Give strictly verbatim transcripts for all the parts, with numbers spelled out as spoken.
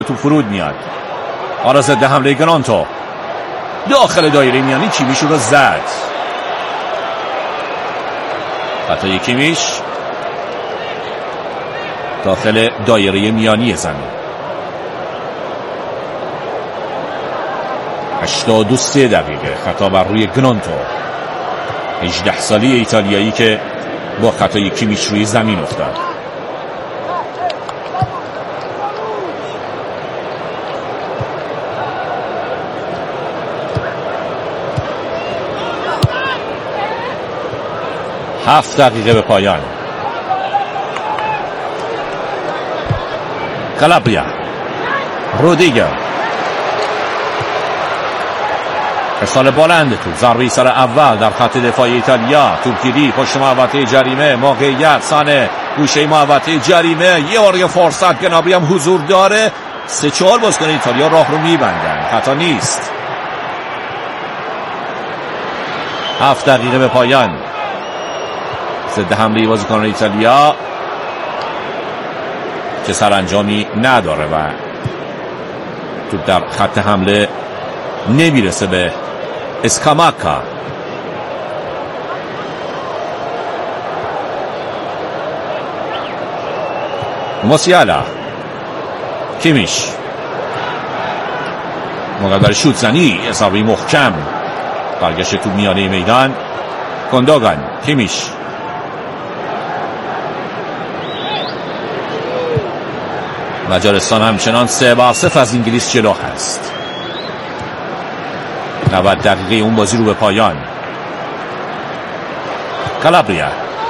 تو فرود میاد. حالا ضد حمله گرانتو داخل دایره میانی کیمیش رو زد. خطای کیمیش داخل دایره میانی زمین. هشتاد و سه دقیقه خطا بر روی گرانتو، هجده سالی ایتالیایی که با خطای کیمیش روی زمین افتاد. هفت دقیقه به پایان. کالابریا، رودیگر، ارسال بلند تو ضربه سر اول در خط دفاع ایتالیا. توپگیری پشت محوطه جریمه، موقعیت سانه گوشه محوطه جریمه، یه بار فرصت. گنابری هم حضور داره. سه چهار بازیکن ایتالیا راه رو میبندن. خطا نیست. هفت دقیقه به پایان. ضد حمله بازیکن ایتالیا که سرانجامی نداره و توپ در خط حمله نمیرسه به اسکاماکا. موسیالا، کیمیش مقدر شوت زنی، اصابی محکم. برگشت تو میانه میدان. گوندوگان، کیمیش، مجارستان همچنان سه بر صفر از انگلیس جلو هست. نود دقیقه اون بازی رو به پایان. کالابریا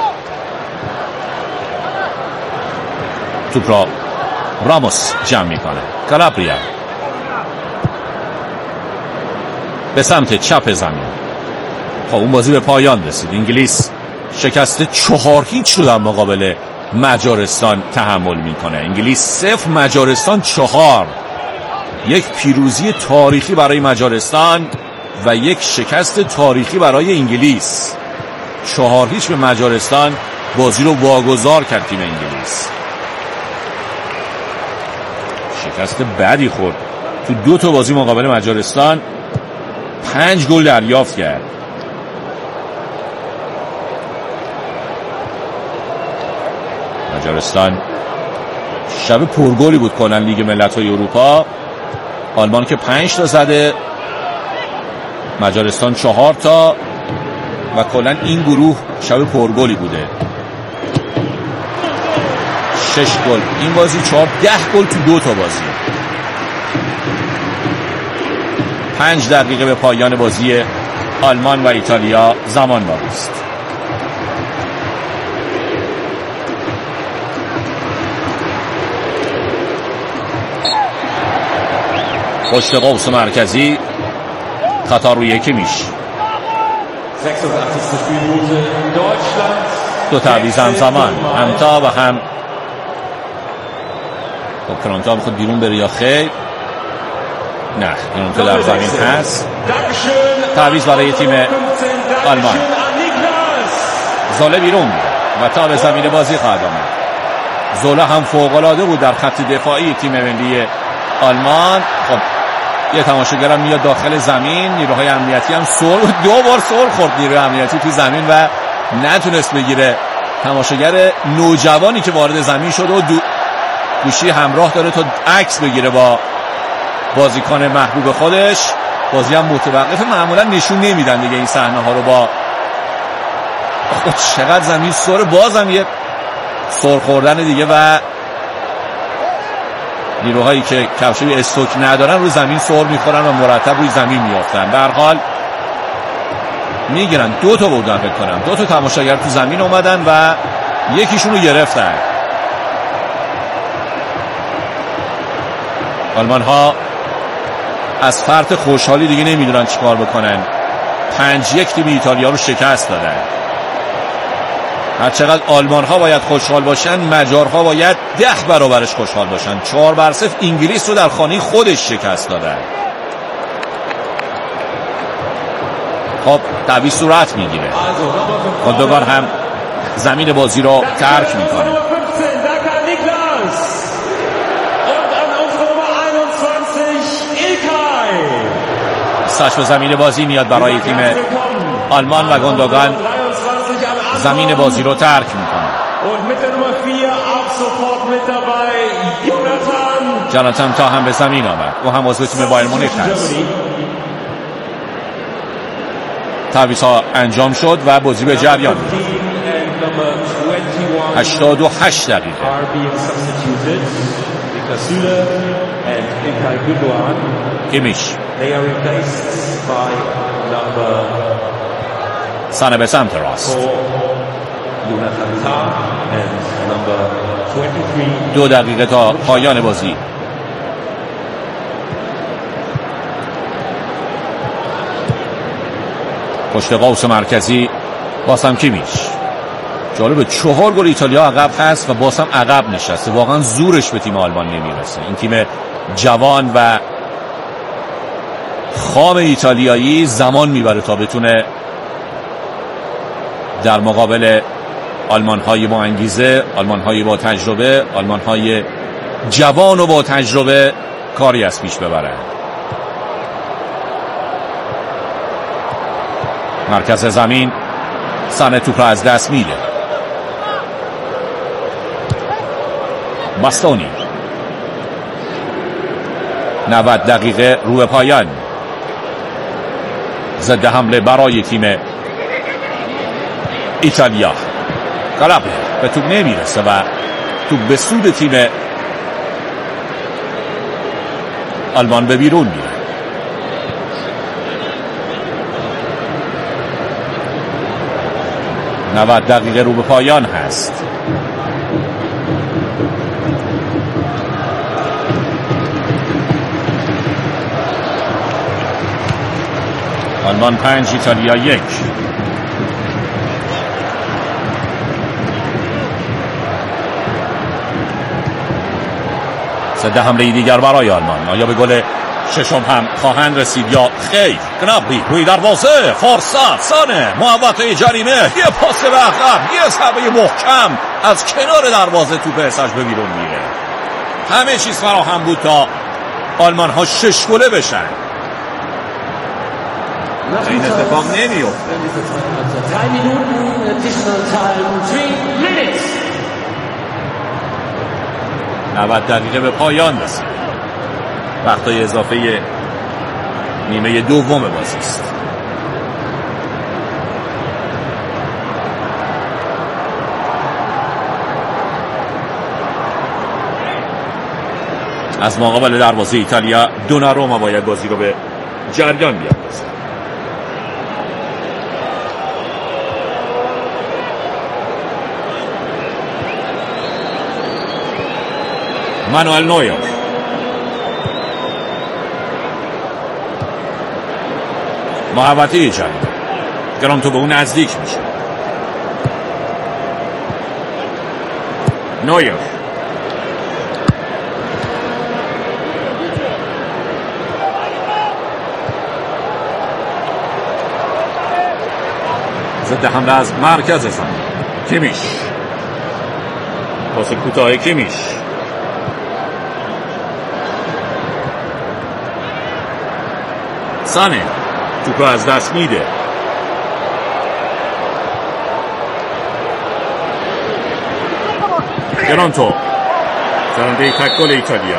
توپ را راموس جمع میکنه. کالابریا به سمت چپ زمین. خب اون بازی به پایان رسید. انگلیس شکست چهار هیچ رو در مقابل مجارستان تحمل میکنه. انگلیس صفر، مجارستان چهار. یک پیروزی تاریخی برای مجارستان و یک شکست تاریخی برای انگلیس. چهار هیچ به مجارستان بازی رو واگذار کرد تیم انگلیس. شکست بدی خورد. تو دو تا بازی مقابل مجارستان پنج گل دریافت کرد. مجارستان شب پرگلی بود کلا لیگ ملت‌های اروپا. آلمان که پنج تا زده، مجارستان چهار تا و کلا این گروه شب پرگلی بوده. شش گل این بازی، چهار ده گل تو دو تا بازی. پنج دقیقه به پایان بازی آلمان و ایتالیا زمان باقی است. پشت قوس مرکزی خطا روی کیمیش. دو تعویض همزمان، همتا و هم خب کرانتا میخواد بیرون بره یا خیر؟ نه، کرانتا در زمین هست. تعویض برای تیم آلمان. زوله بیرون و تا به زمین بازی خواهد آمد. زوله هم فوق‌العاده بود در خط دفاعی تیم ملی آلمان. خب یه تماشاگرم میاد داخل زمین. نیروهای امنیتی هم سر دو بار سر خورد نیروی امنیتی تو زمین و نتونست بگیره. تماشاگر نوجوانی که وارد زمین شد و دو گوشی همراه داره تا عکس بگیره با بازیکن محبوب خودش. بازی هم متوقف. معمولا نشون نمیدن دیگه این صحنه ها رو. با خود چقدر زمین سر، بازم یه سر خوردن دیگه و نیروهایی که کفش استوک ندارن روی زمین سر میخورن و مرتب روی زمین میافتن. به هر حال میگیرن. دو تا بودن فکر کنم، دو تا تماشاگر تو زمین اومدن و یکیشون رو گرفتن. آلمان ها از فرط خوشحالی دیگه نمیدونن چیکار بکنن. پنج یک تیم ایتالیا رو شکست دادن. هرچقدر آلمان ها باید خوشحال باشن، مجار ها باید ده برابرش خوشحال باشن. چهار بر صفر انگلیس رو در خانه خودش شکست دادن. خب تعویض صورت میگیره. گوندوگان هم زمین بازی رو ترک میکنه. دستش به زمین بازی میاد برای تیم آلمان و گوندوگان زمین بازی رو ترک میکنه. جاناتان تا هم به زمین آمد، او هم عضو تیم بایر مونیخ هست. تعویض ها انجام شد و بازی به جریان. هشتاد و هشت دقیقه. کیمیش سانه به سمت راست. دو دقیقه تا پایان بازی. پشت قوس مرکزی بازم کیمیش. جالبه چهار گل ایتالیا عقب هست و بازم عقب نشسته. واقعا زورش به تیم آلمان نمیرسه. این تیم جوان و خام ایتالیایی زمان میبره تا بتونه در مقابل آلمان های با انگیزه، آلمان های با تجربه، آلمان های جوان و با تجربه کاری از پیش ببرن. مرکز زمین سانه توپ را از دست میده. باستونی. نود دقیقه رو به پایان. ضد حمله برای تیم ایتالیا. کالابری به توپ نمیرسه و توپ به سود تیم آلمان به بیرون میره. نود دقیقه رو به پایان هست. آلمان پنج ایتالیا یک. ضد حمله دیگر برای آلمان. آیا به گل ششم هم خواهند رسید یا خیر؟ گنابری روی دروازه، فرصت، سانه محوطه جریمه، یه پاس به عقب، یه ضربه محکم از کنار دروازه توپ ارساش به بیرون میره. همه چیز فراهم بود تا آلمان ها شش گله بشن. این اتفاق نمیفته. نود دقیقه به پایان رسید. وقتای اضافه نیمه دوم بازی است. از مقابل دروازه ایتالیا دوناروما باید بازی رو به جریان بیاندازه. مانوئل نویر. محوطه جریمه. گرانتو به اون نزدیک میشه. نویر. ضد حمله از مرکز زمین. کیمیش. پاس کوتاه کیمیش. سانه توپ رو از دست میده. گرانتو زننده تک گل ایتالیا.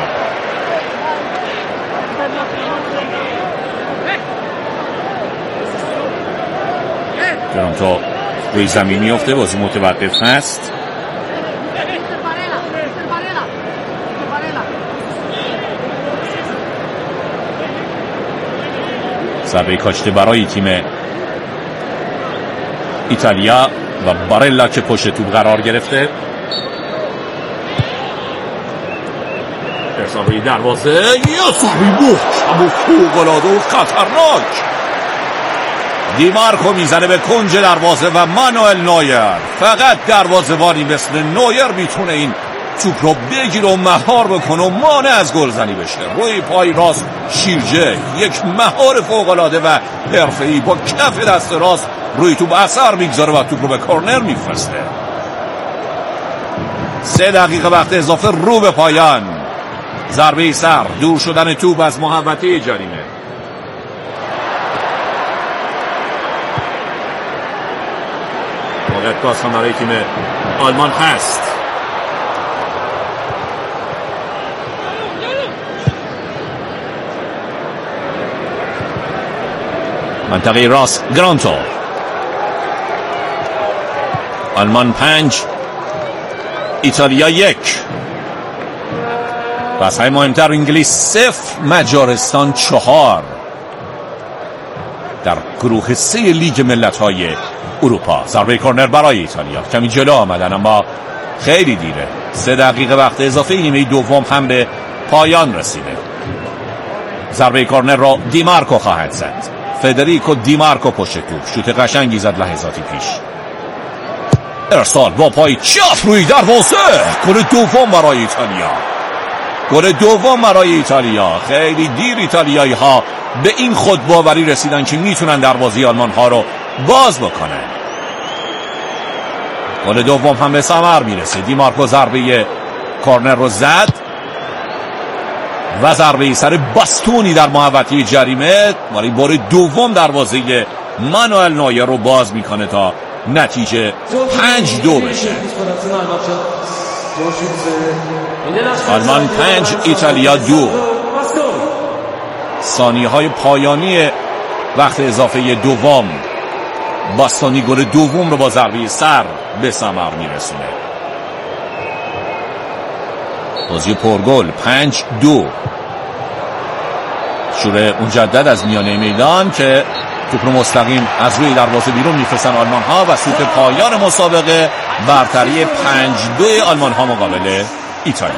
گرانتو روی زمین میفته. بازی متوقف هست. ضربه کاشته برای تیم ایتالیا و بارلا که پشت توپ قرار گرفته. ارسال دروازه، یه ضربه محکم و فوق‌العاده و خطرناک. دیمارکو میزنه به کنج دروازه و مانوئل نویر. فقط دروازه‌بانی مثل نویر میتونه این توپ رو بگیره و مهار بکنه و مانع از گلزنی بشه. روی پای راست شیرجه، یک مهار فوق‌العاده و حرفه‌ای، با کف دست راست روی توپ اثر میگذاره و توپ رو به کورنر میفرسته. سه دقیقه وقت اضافه رو به پایان. ضربه سر، دور شدن توپ از محوطه جریمه. باید باز هم برای تیم آلمان هست. منطقه راست گرانتو. آلمان پنج ایتالیا یک. بس های مهمتر انگلیس صفر مجارستان چهار در گروه سه لیگ ملت های اروپا. ضربه کورنر برای ایتالیا، کمی جلو آمدن اما خیلی دیره. سه دقیقه وقت اضافه نیمه دوم هم به پایان رسیده. ضربه کورنر را دیمارکو خواهد زد. فدریکو دیمارکو پشت توپ شوت قشنگی زد لحظاتی پیش. ارسال با پای چپ روی دروازه. گل دوم برای ایتالیا. گل دوم برای ایتالیا. خیلی دیر ایتالیایی ها به این خود باوری رسیدن که میتونن دروازه آلمان ها رو باز بکنن. گل دوم هم به ثمر میرسه. دیمارکو ضربه کورنر رو زد و ضربه سر باستونی در محوطه جریمه برای بار دوم دروازه مانوئل نویر رو باز میکنه تا نتیجه پنج دو بشه. آلمان پنج ایتالیا دو. ثانیه های پایانی وقت اضافه دوم باستونی گل دوم رو با ضربه سر به ثمر میرسونه. بازی پرگل پنج دو. شوره مجدد از میانه میدان که توپ رو مستقیم از روی دروازه بیرون میفرستن آلمان ها و سوت پایان مسابقه برتری پنج دو آلمان ها مقابل ایتالیا.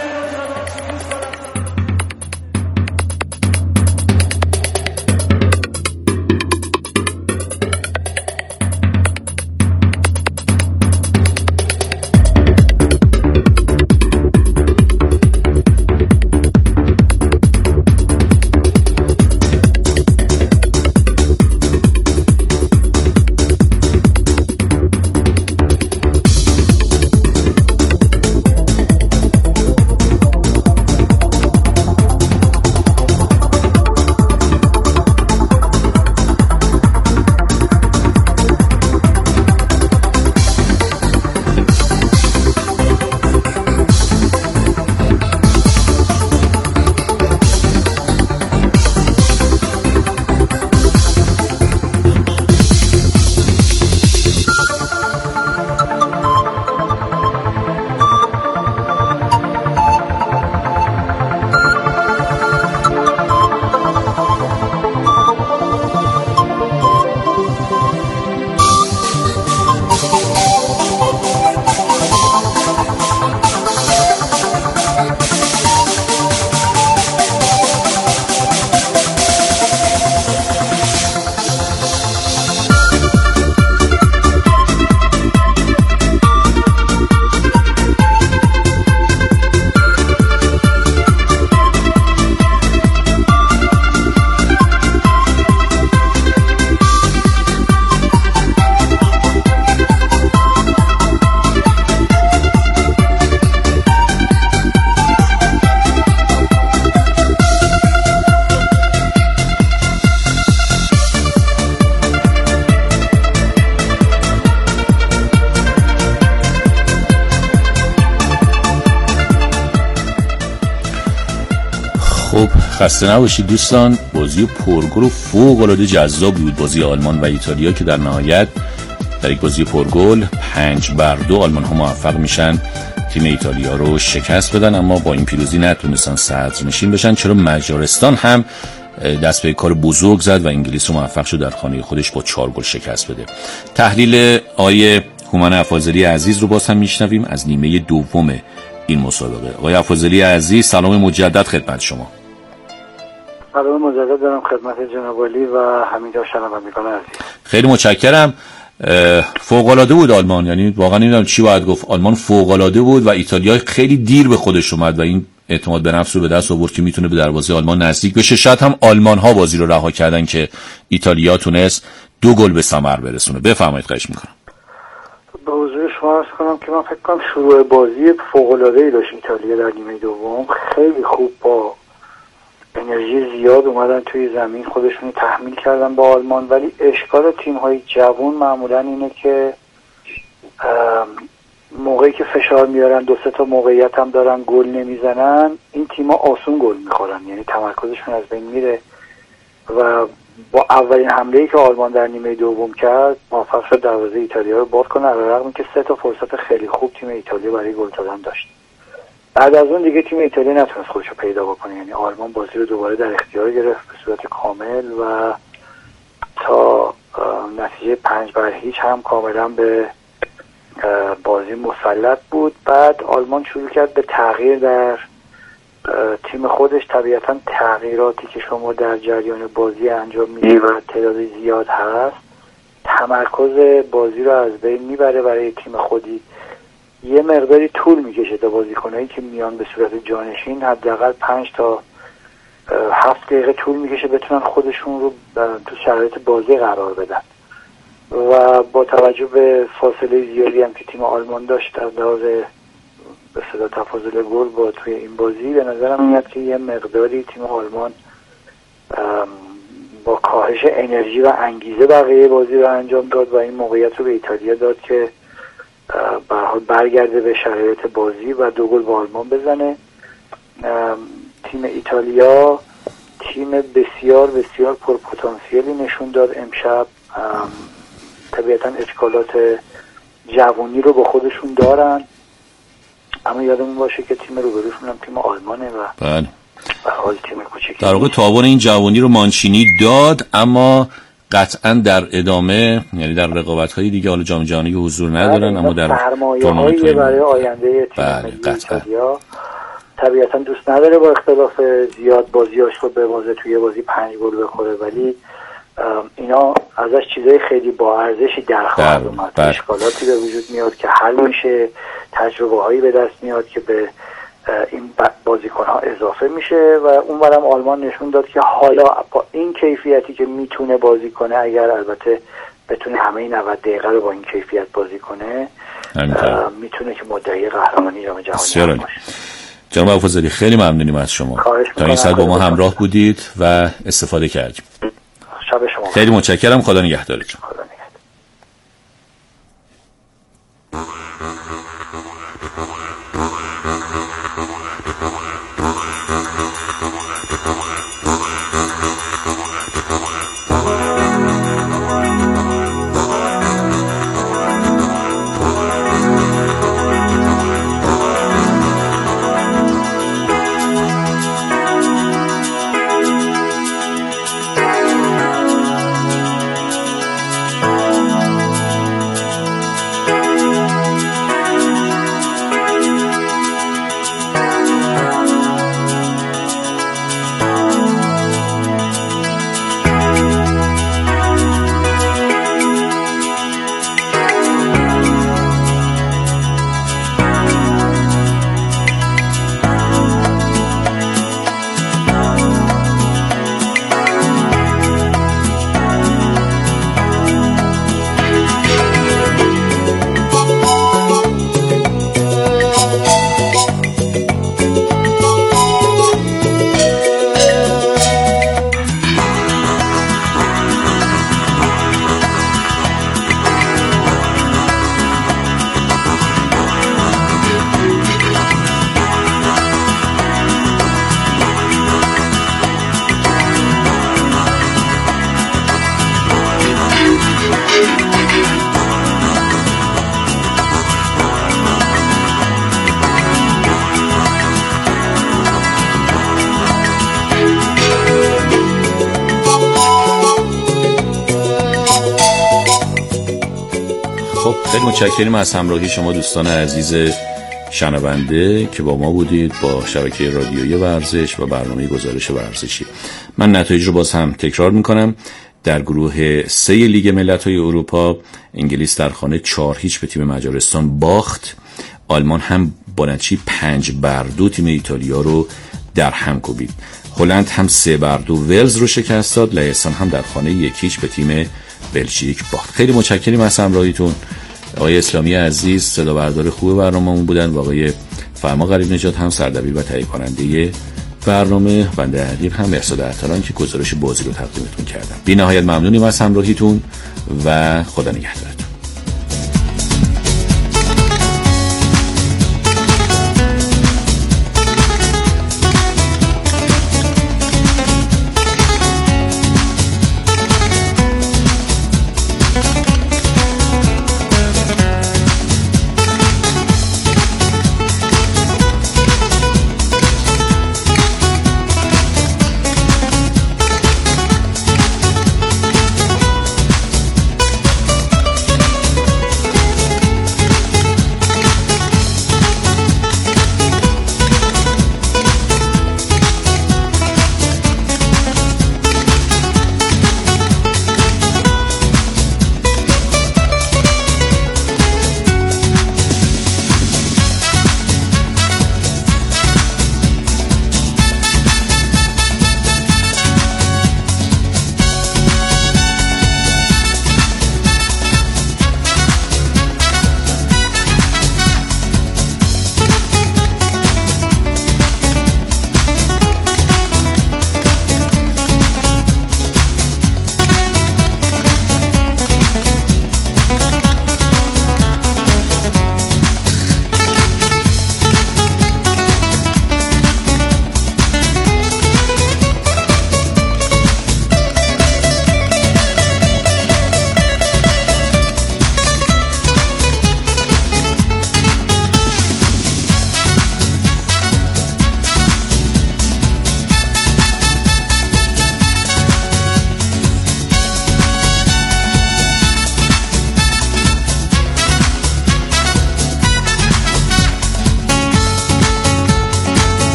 خب خسته نباشید دوستان. بازی پرگل و فوق‌العاده جذاب بود بازی آلمان و ایتالیا که در نهایت در یک بازی پرگل پنج بر دو آلمان ها موفق میشن تیم ایتالیا رو شکست بدن، اما با این پیروزی نتونستن صدرنشین بشن، چرا مجارستان هم دست به کار بزرگ زد و انگلیس رو موفق شد در خانه خودش با چهار گل شکست بده. تحلیل آیه هومن افاضلی عزیز رو باز هم میشنویم از نیمه دوم این مسابقه. آقای افاضلی عزیز سلام مجدد خدمت شما. سلام مجدد دارم خدمت جناب عالی و همینجا شنوندگان عزیز. خیلی متشکرم. فوق العاده بود آلمان، یعنی واقعا نمیدونم چی باید گفت. آلمان فوق العاده بود و ایتالیا خیلی دیر به خودش اومد و این اعتماد به نفس رو به دست آورد که میتونه به دروازه آلمان نزدیک بشه. شاید هم آلمان ها بازی رو رها کردن که ایتالیا تونست دو گل به ثمر برسونه. بفرمایید خواهش میکنم. به حضور شما عرض کنم که من فکر کنم شروع بازی فوق العاده ای داشت ایتالیا در نیمه دوم. خیلی خوب با انرژی زیاد اومدن توی زمین، خودشون تحمیل کردن با آلمان، ولی اشکال تیم های جوان معمولا اینه که موقعی که فشار میارن دو سه تا موقعیت هم دارن گل نمیزنن، این تیم‌ها آسون گل میخورن، یعنی تمرکزشون از بین میره و با اولین حمله‌ای که آلمان در نیمه دوم کرد موفق شد دروازه ایتالیا رو باز کنه، علیرغم که سه تا فرصت خیلی خوب تیم ایتالیا برای گل زدن داشت. بعد از اون دیگه تیم ایتالیا نتونست خودش رو پیدا بکنه، یعنی آلمان بازی رو دوباره در اختیار گرفت به صورت کامل و تا نتیجه پنج بر هیچ هم کاملا به بازی مسلط بود. بعد آلمان شروع کرد به تغییر در تیم خودش. طبیعتا تغییراتی که شما در جریان بازی انجام میدید و تعداد زیاد هست تمرکز بازی رو از بین میبره برای تیم خودی. یه مقداری طول میکشه تا بازیکنایی که میان به صورت جانشین حداقل پنج تا هفت دقیقه طول میکشه بتونن خودشون رو تو شرایط بازی قرار بدن و با توجه به فاصله زیادی هم که تیم آلمان داشت از لحاظ به صدا تفاضل گل با توی این بازی به نظرم میاد که یه مقداری تیم آلمان با کاهش انرژی و انگیزه بقیه بازی رو انجام داد و این موقعیت رو به ایتالیا داد که به هر حال برگرده به شرایط بازی و دو گل با آلمان بزنه. تیم ایتالیا تیم بسیار بسیار پرپتانسیلی نشون داد امشب. طبیعتا اشکالات جوانی رو با خودشون دارن، اما یادمون باشه که تیم روبروشون هم تیم آلمانه و بله به حال تیم کوچیکی. در واقع تاوان این جوانی رو مانچینی داد، اما قطعا در ادامه یعنی در رقابت‌های دیگه حالا جام جهانی حضور ندارن، اما در سرمایه‌ای برای آینده تیم ملی ایتالیا طبیعتا دوست نداره با اختلاف زیاد بازیاش رو به بازه توی بازی پنج گل بخوره، ولی اینا ازش چیزای خیلی با ارزشی در خواهد اومد. اشکالاتی به وجود میاد که حل میشه، تجربه هایی به دست میاد که به این بازیکن ها اضافه میشه و اونورم آلمان نشون داد که حالا با این کیفیتی که میتونه بازی کنه، اگر البته بتونه همه نود دقیقه رو با این کیفیت بازی کنه میتونه که مدعی قهرمانی جام جهانی باشه. جناب ابوالفضلی خیلی ممنونیم از شما تا این ساعت با ما همراه بودید و استفاده کردیم. شب شما خیلی متشکرم. خدا نگهدارتون. خدا نگهدار. متشکریم از همراهی شما دوستان عزیز شنونده که با ما بودید با شبکه رادیویی ورزش و برنامه گزارش ورزشی. من نتایج رو باز هم تکرار میکنم. در گروه سه لیگ ملت‌های اروپا انگلیس در خانه چهار هیچ به تیم مجارستان باخت. آلمان هم با نتیجه پنج بر دو تیم ایتالیا رو در هم کوبید. هلند هم سه بر دو ولز رو شکست داد. لهستان هم در خانه یک هیچ به تیم بلژیک باخت. خیلی متشکریم از همراهیتون. آقای اسلامی عزیز صدا بردار خوب برنامه‌مون بودن و آقای فرما غریب نژاد هم سردبیر و تهیه کننده برنامه. بنده حقیر هم مرساد ارتلان که گزارش بازی رو تقدیمتون کردم. بی نهایت ممنونیم از همراهیتون و خدا نگهدارتون.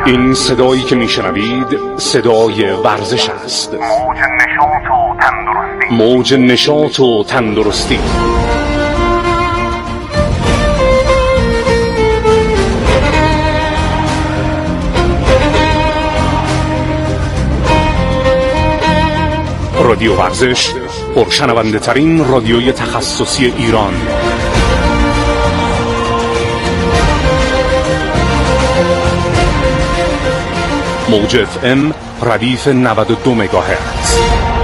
این صدایی که میشنوید صدای ورزش است. موج نشاط و تندرستی. رادیو ورزش، پرشنونده ترین رادیوی تخصصی ایران. موج اف ام ردیف نود و دو مگاهرتز.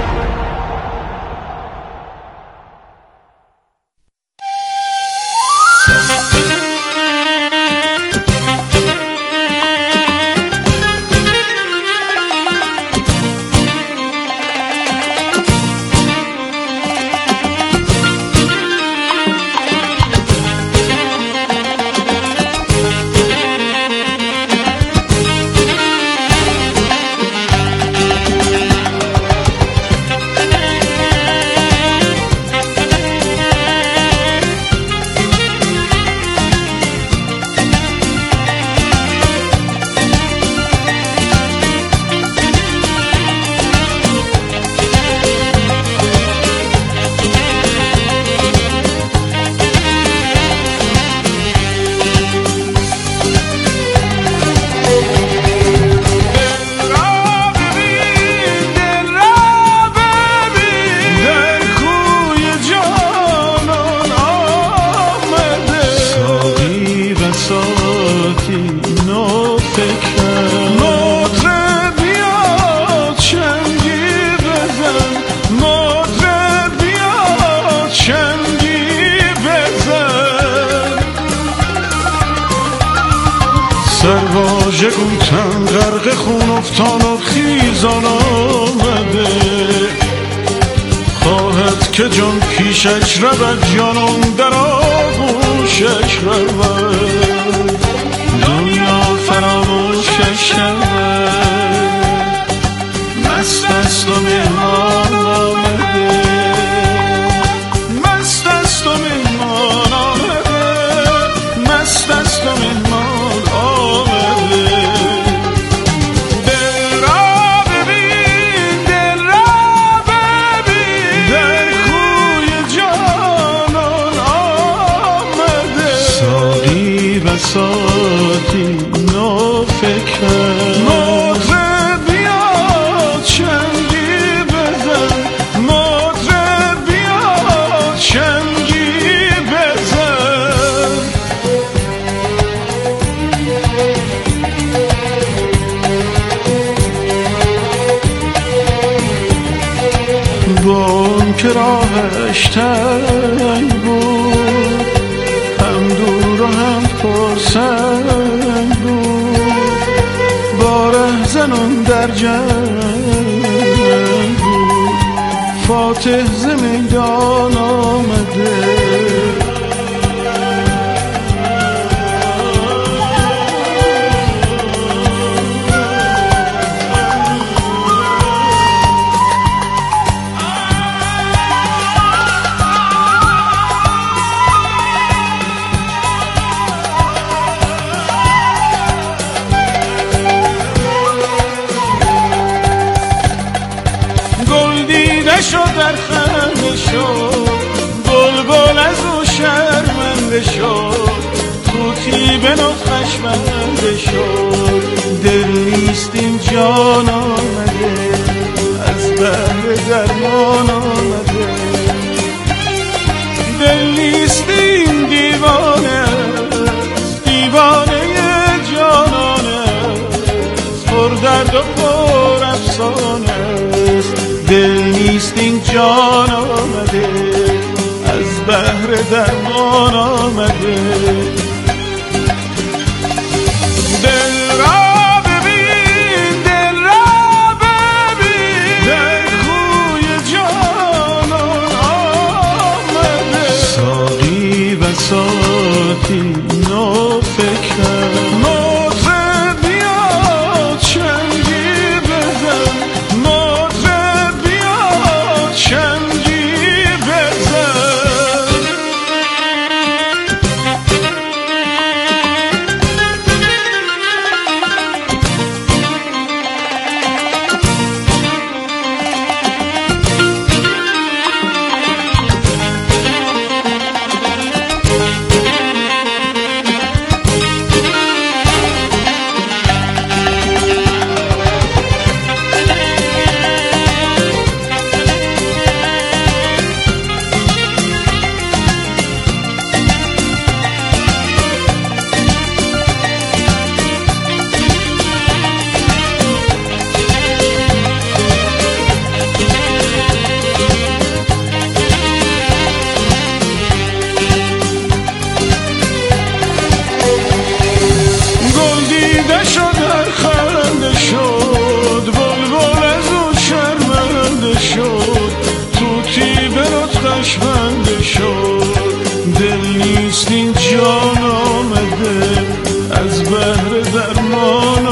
گوتن غرق خون افتان و خیزان آمده، خواهد که جان پیشش رود جانم در آغوشش رود، دنیا فراموشش شود، مست است و مهمان آمده، مست است و مهمان آمده، مست است و مهمان آمده. ساعتی نو فکر مطرب بیاد چنگی بزن، مطرب بیاد چنگی بزن. با اون که راهش تنگ بود، هم دور و هم پرسنگ بود، با رهزنان در جنگ بود، فاتح ز میدان آمده. شد در خنده شد، بلبل از او شرمنده شد، طوطی به نطقش بنده شد. دل نیست این جان آمده، از بهر درمان آمده. دل نیست این دیوانه، دیوانه جانانه، پر درد و پر افسانه. دل نیست این جان آمده، از بهر درمان آمده. دل را ببین، دل را ببین، در کوی جانان آمده. ساقی و ساعتی نو فکر مطرب بیاد چنگی بزن، نیست این جان آمده از بهر درمان